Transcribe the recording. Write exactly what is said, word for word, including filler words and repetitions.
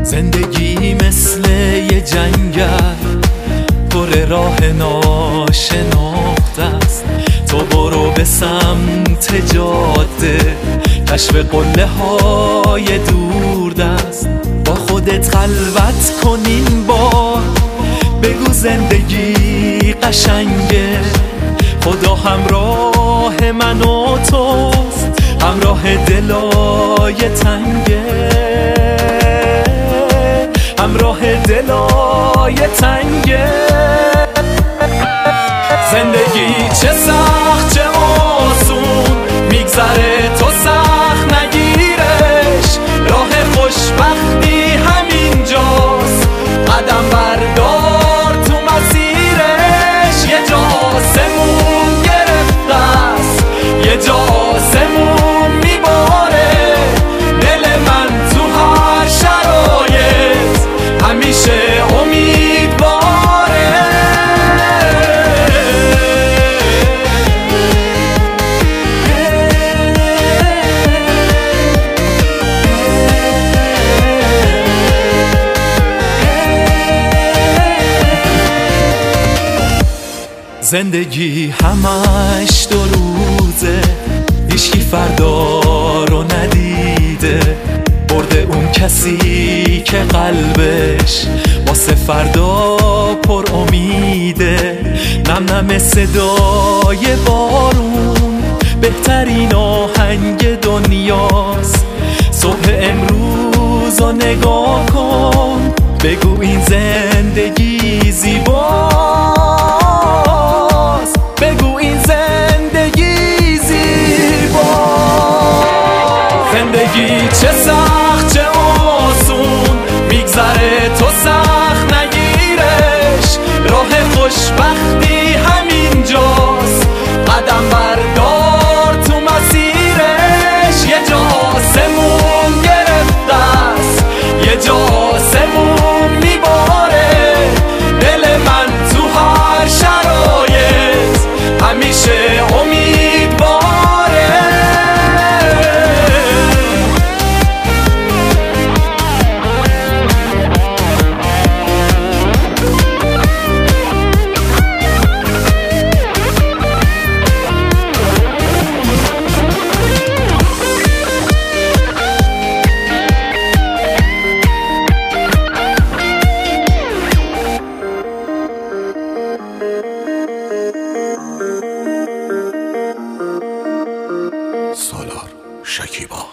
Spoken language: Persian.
زندگی مثل یه جنگل پر راه ناشناخته است. تو برو به سمت جاده، کشف قله های دور دست. با خودت خلوت کن این بار، بگو زندگی قشنگه. خدا همراه من و توست، همراه دلای تنگه، همراه دلای تنگه. زندگی چه سخت چه آسون میگذره، تو سخت نگیرش. راه خوشبختی همینجاست، قدم بردار تو مسیرش. یه جا آسمون گرفته است، یه جا آسمون میباره. دل من تو هر شرایط همیشه امیدواره. زندگی همش دو روزه، هیچکی فردا رو ندیده. برده اون کسی که قلبش واسه فردا پر امیده. نم نم صدای بارون بهترین آهنگ دنیاست. صبح امروز رو نگاه کن، بگو این زندگی زیباست. بگو این زندگی زیباست. زندگی چه سخت چه آسون میگذره، تو سخت نگیرش. راه خوشبختی همینجاست، قدم بردار تو مسیرش. یه جا آسمون گرفته است، یه جا آسمون میباره. دل من تو هر شرایط همیشه امیدواره. سالار شکیبا.